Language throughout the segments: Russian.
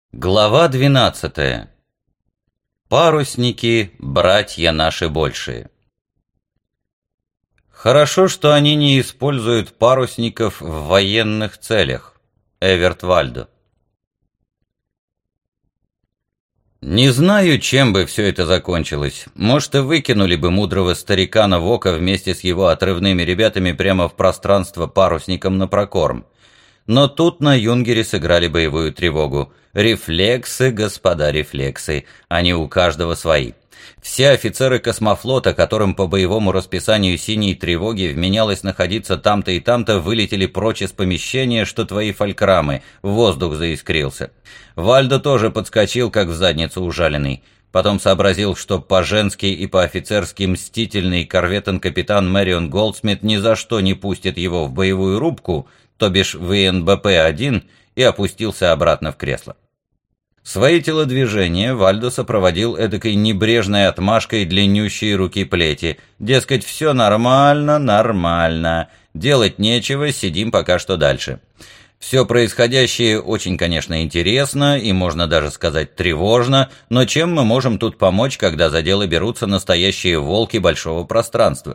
Глава 12. Парусники, братья наши большие. Хорошо, что они не используют парусников в военных целях. Эверт Вальдо. Не знаю, чем бы все это закончилось. Может, и выкинули бы мудрого старика Вока вместе с его отрывными ребятами прямо в пространство парусником на прокорм. Но тут на Юнгере сыграли боевую тревогу. Рефлексы, господа, рефлексы. Они у каждого свои. Все офицеры космофлота, которым по боевому расписанию синей тревоги вменялось находиться там-то и там-то, вылетели прочь из помещения, что твои фалькрамы. Воздух заискрился. Вальдо тоже подскочил, как в задницу ужаленный. Потом сообразил, что по-женски и по-офицерски мстительный корветен-капитан Мэрион Голдсмит ни за что не пустит его в боевую рубку, то бишь в ИНБП-1, и опустился обратно в кресло. Свои телодвижения Вальдо сопроводил эдакой небрежной отмашкой длиннющей руки плети. Дескать, все нормально, нормально. Делать нечего, сидим пока что дальше. Все происходящее очень, конечно, интересно и, можно даже сказать, тревожно, но чем мы можем тут помочь, когда за дело берутся настоящие волки большого пространства?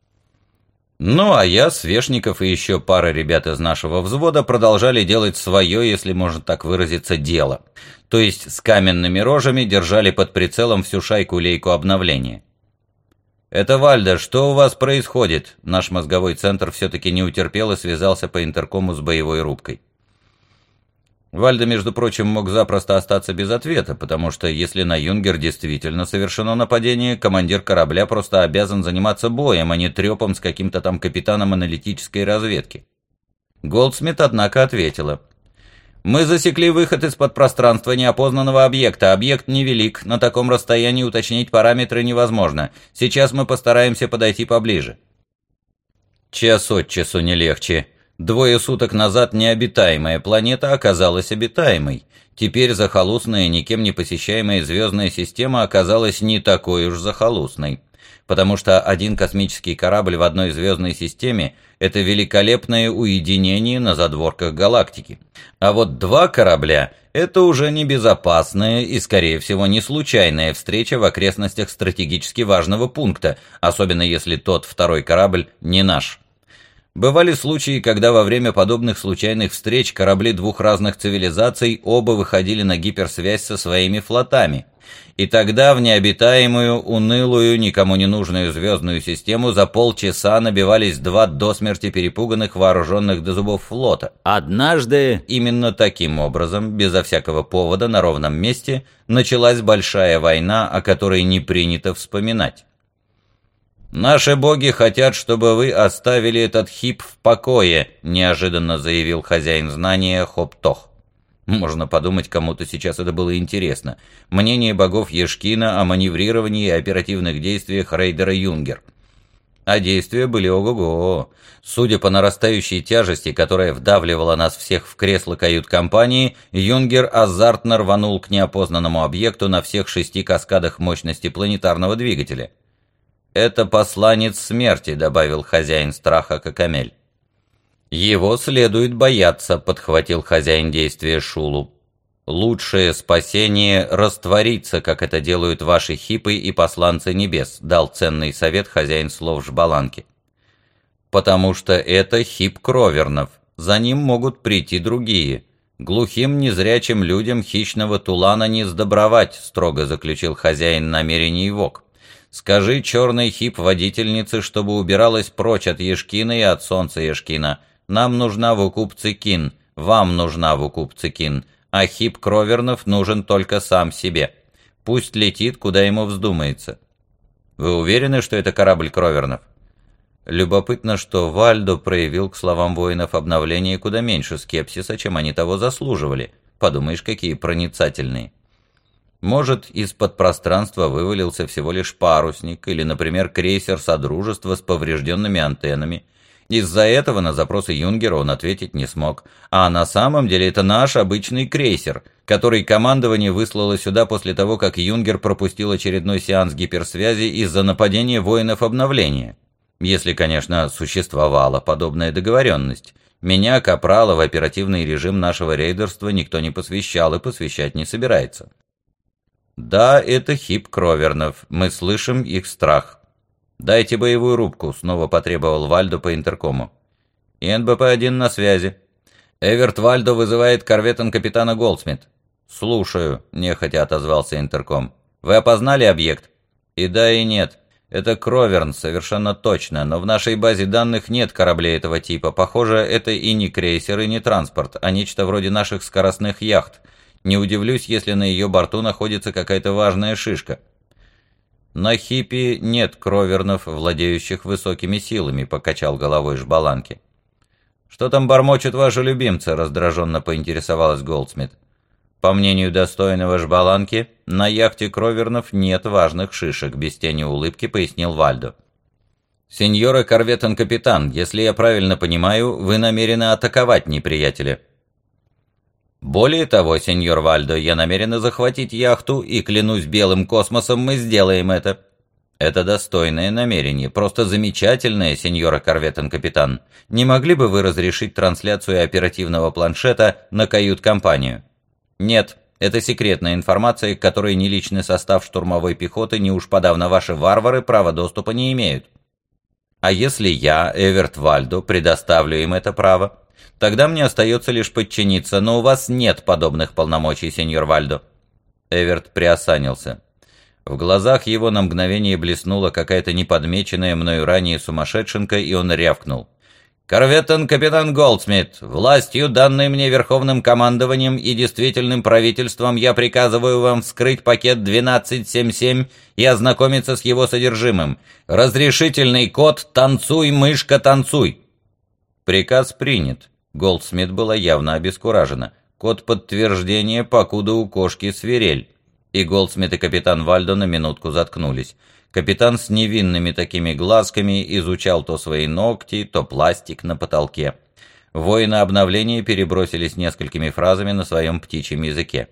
Ну, а я, Свешников и еще пара ребят из нашего взвода продолжали делать свое, если можно так выразиться, дело. То есть с каменными рожами держали под прицелом всю шайку-лейку обновления. «Это Вальдо, что у вас происходит?» Наш мозговой центр все-таки не утерпел и связался по интеркому с боевой рубкой. Вальдо, между прочим, мог запросто остаться без ответа, потому что если на Юнгер действительно совершено нападение, командир корабля просто обязан заниматься боем, а не трепом с каким-то там капитаном аналитической разведки. Голдсмит, однако, ответила. «Мы засекли выход из-под пространства неопознанного объекта. Объект невелик, на таком расстоянии уточнить параметры невозможно. Сейчас мы постараемся подойти поближе». Час от часу не легче. 2 суток назад необитаемая планета оказалась обитаемой. Теперь захолустная, никем не посещаемая звездная система оказалась не такой уж захолустной. Потому что один космический корабль в одной звездной системе – это великолепное уединение на задворках галактики. А вот 2 корабля – это уже небезопасная и, скорее всего, не случайная встреча в окрестностях стратегически важного пункта, особенно если тот второй корабль не наш. Бывали случаи, когда во время подобных случайных встреч корабли 2 разных цивилизаций оба выходили на гиперсвязь со своими флотами. И тогда в необитаемую, унылую, никому не нужную звездную систему за полчаса набивались 2 до смерти перепуганных, вооруженных до зубов флота. Однажды, именно таким образом, безо всякого повода, на ровном месте, началась большая война, о которой не принято вспоминать. «Наши боги хотят, чтобы вы оставили этот хип в покое», неожиданно заявил хозяин знания Хоптох. Можно подумать, кому-то сейчас это было интересно. Мнение богов Ешкина о маневрировании и оперативных действиях рейдера Юнгер. А действия были ого-го. Судя по нарастающей тяжести, которая вдавливала нас всех в кресло кают-компании, Юнгер азартно рванул к неопознанному объекту на всех 6 каскадах мощности планетарного двигателя. «Это посланец смерти», — добавил хозяин страха Кокомель. «Его следует бояться», — подхватил хозяин действия Шулу. «Лучшее спасение — раствориться, как это делают ваши хипы и посланцы небес», — дал ценный совет хозяин слов Жбаланки. «Потому что это хип Кровернов, за ним могут прийти другие. Глухим незрячим людям хищного тулана не сдобровать», — строго заключил хозяин намерений Вок. «Скажи черной хип-водительнице, чтобы убиралась прочь от Ешкина и от солнца Ешкина. Нам нужна Вукуп-Цикин, вам нужна Вукуп-Цикин, а хип Кровернов нужен только сам себе. Пусть летит, куда ему вздумается». «Вы уверены, что это корабль Кровернов?» Любопытно, что Вальдо проявил к словам воинов обновления куда меньше скепсиса, чем они того заслуживали. Подумаешь, какие проницательные. Может, из-под пространства вывалился всего лишь парусник или, например, крейсер Содружества с поврежденными антеннами. Из-за этого на запросы Юнгера он ответить не смог. А на самом деле это наш обычный крейсер, который командование выслало сюда после того, как Юнгер пропустил очередной сеанс гиперсвязи из-за нападения воинов обновления. Если, конечно, существовала подобная договоренность. Меня, капрала, в оперативный режим нашего рейдерства никто не посвящал и посвящать не собирается. Да, это хип Кровернов, мы слышим их страх. Дайте боевую рубку, снова потребовал Вальдо по интеркому. НБП-1 на связи. Эверт Вальдо вызывает корветон капитана Голдсмит. Слушаю, нехотя отозвался интерком. Вы опознали объект? И да, и нет. Это Кроверн, совершенно точно, но в нашей базе данных нет кораблей этого типа. Похоже, это и не крейсер, и не транспорт, а нечто вроде наших скоростных яхт. Не удивлюсь, если на ее борту находится какая-то важная шишка. На Хиппи нет Кровернов, владеющих высокими силами, покачал головой Жбаланки. Что там бормочут ваши любимцы, раздраженно поинтересовалась Голдсмит. По мнению достойного Жбаланки, на яхте Кровернов нет важных шишек, без тени улыбки пояснил Вальдо. «Сеньора корветон-капитан, если я правильно понимаю, вы намерены атаковать неприятеля». «Более того, сеньор Вальдо, я намерен захватить яхту, и, клянусь белым космосом, мы сделаем это». «Это достойное намерение, просто замечательное, сеньора корветон-капитан. Не могли бы вы разрешить трансляцию оперативного планшета на кают-компанию?» «Нет, это секретная информация, к которой ни личный состав штурмовой пехоты, ни уж подавно ваши варвары права доступа не имеют». «А если я, Эверт Вальдо, предоставлю им это право? Тогда мне остается лишь подчиниться, но у вас нет подобных полномочий, сеньор Вальдо». Эверт приосанился. В глазах его на мгновение блеснула какая-то неподмеченная мною ранее сумасшедшенка, и он рявкнул. «Корветон-капитан Голдсмит, властью, данной мне Верховным командованием и действительным правительством, я приказываю вам вскрыть пакет 1277 и ознакомиться с его содержимым. Разрешительный код «Танцуй, мышка, танцуй». Приказ принят. Голдсмит была явно обескуражена. Код подтверждения, покуда у кошки свирель. И Голдсмит и капитан Вальдо на минутку заткнулись. Капитан с невинными такими глазками изучал то свои ногти, то пластик на потолке. Воины обновления перебросились несколькими фразами на своем птичьем языке.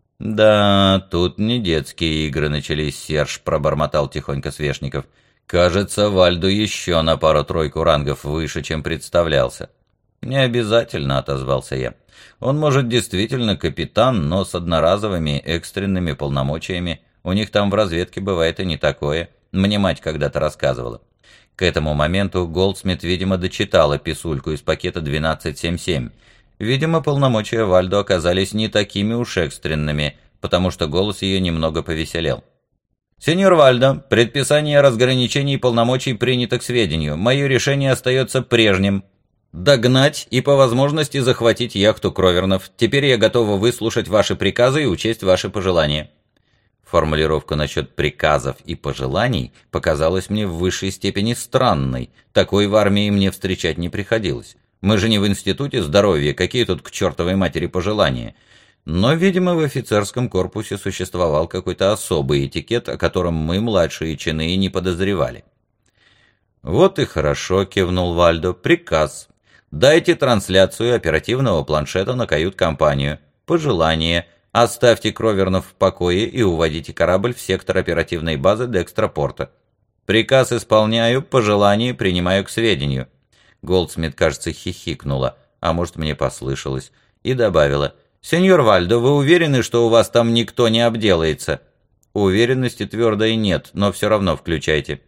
«Да, тут не детские игры начались, Серж», — пробормотал тихонько Свешников. «Кажется, Вальду еще на пару-тройку рангов выше, чем представлялся». «Не обязательно», — отозвался я. «Он, может, действительно капитан, но с одноразовыми экстренными полномочиями. У них там в разведке бывает и не такое. Мне мать когда-то рассказывала». К этому моменту Голдсмит, видимо, дочитала писульку из пакета 1277. Видимо, полномочия Вальдо оказались не такими уж экстренными, потому что голос ее немного повеселел. «Сеньор Вальдо, предписание о разграничении полномочий принято к сведению. Мое решение остается прежним. Догнать и по возможности захватить яхту Кровернов. Теперь я готова выслушать ваши приказы и учесть ваши пожелания». Формулировка насчет приказов и пожеланий показалась мне в высшей степени странной. Такой в армии мне встречать не приходилось. Мы же не в институте здоровья, какие тут к чертовой матери пожелания. Но, видимо, в офицерском корпусе существовал какой-то особый этикет, о котором мы, младшие чины, не подозревали. «Вот и хорошо», — кивнул Вальдо. «Приказ. Дайте трансляцию оперативного планшета на кают-компанию. Пожелание. Оставьте Кровернов в покое и уводите корабль в сектор оперативной базы Декстропорта. Приказ исполняю, пожелание принимаю к сведению». Голдсмит, кажется, хихикнула, а может, мне послышалось, и добавила: «Сеньор Вальдо, вы уверены, что у вас там никто не обделается?» «Уверенности твердой нет, но все равно включайте».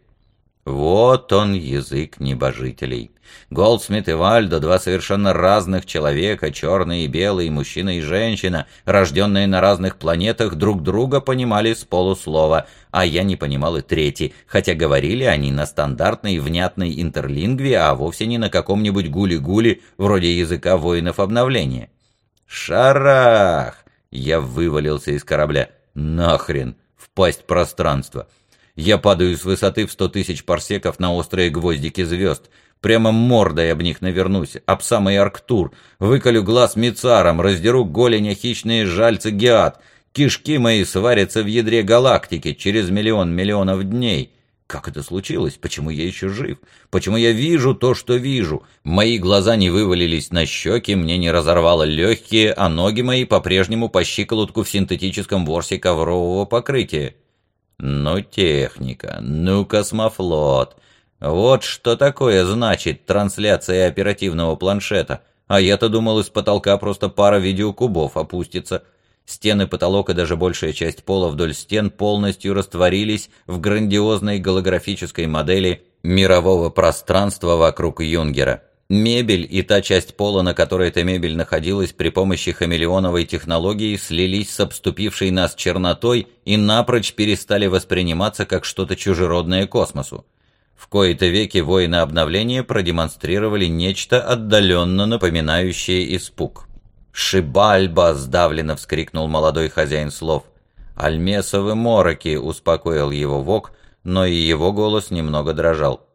Вот он, язык небожителей. Голдсмит и Вальдо — два совершенно разных человека, черный и белый, мужчина и женщина, рожденные на разных планетах, друг друга понимали с полуслова, а я не понимал и третий, хотя говорили они на стандартной внятной интерлингве, а вовсе не на каком-нибудь гули-гули, вроде языка воинов обновления. «Шарах!» — я вывалился из корабля. «Нахрен! Впасть в пространство!» Я падаю с высоты в 100 тысяч парсеков на острые гвоздики звезд. Прямо мордой об них навернусь, об самый Арктур. Выколю глаз мицаром, раздеру голень хищные жальцы геат. Кишки мои сварятся в ядре галактики через миллион миллионов дней. Как это случилось? Почему я еще жив? Почему я вижу то, что вижу? Мои глаза не вывалились на щеки, мне не разорвало легкие, а ноги мои по-прежнему по щиколотку в синтетическом ворсе коврового покрытия. Ну, техника, ну, космофлот. Вот что такое значит трансляция оперативного планшета. А я-то думал, из потолка просто пара видеокубов опустится. Стены, потолок и даже большая часть пола вдоль стен полностью растворились в грандиозной голографической модели мирового пространства вокруг Юнгера. Мебель и та часть пола, на которой эта мебель находилась, при помощи хамелеоновой технологии слились с обступившей нас чернотой и напрочь перестали восприниматься как что-то чужеродное космосу. В кои-то веки воины обновления продемонстрировали нечто отдаленно напоминающее испуг. «Шибальба!» — сдавленно вскрикнул молодой хозяин слов. «Альмесовы мороки!» — успокоил его Вок, но и его голос немного дрожал.